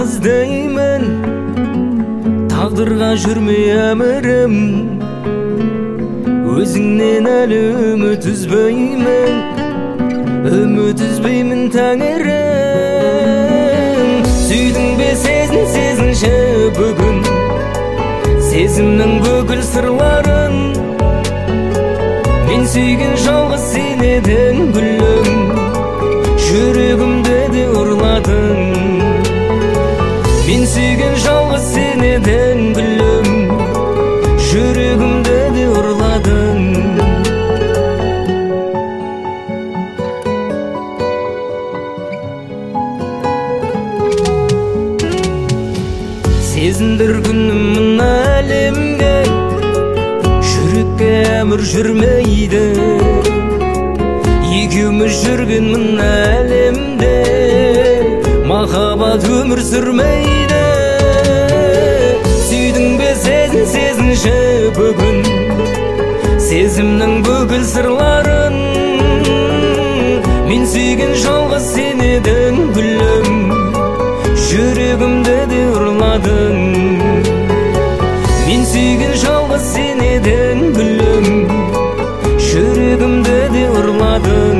іздеймін, тағдырға жүрмей әмірім, өзіңнен әлі үміт үзбеймін, тәңірім. Сүйдің бе сезінші бүгін, сезімнің бүкіл сырларын. Мен сүйген жалғыз сен едің гүлім, жүрегімді де ұрладың. Мен сүйген жалғыз сен едің гүлім, жүрегімді де ұрладың. Сезіндір күнім мына әлемге, жүрекке әмір жүрмейді. Екеуміз жүрген мына әлемде, махаббат өмір сүрмейді. Сүйдің бе сезінші бүгін, сезімнің бүкіл сырларын. Мен сүйген жалғыз сен едің гүлім, жүрегімді де ұрладың. Мен сүйген жалғыз сен едің гүлім, жүрегімді де ұрладың.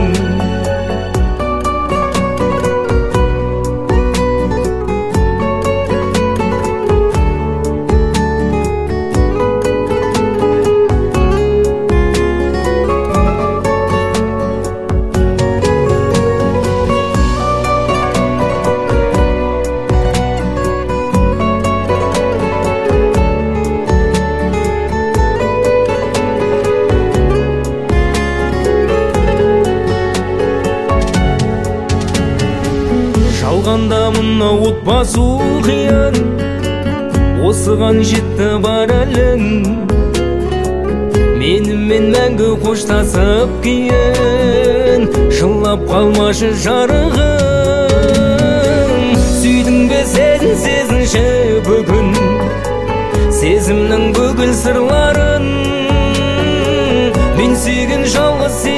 Жалғанда мұна от басу қиян, осыған жетті бар әлің. Менімен мәңгі қоштасып кейін, жылап қалмашы жарығым. Сүйдің бе сезінші бүгін, сезімнің бүкіл сырларын. Мен сүйген жалғыз сен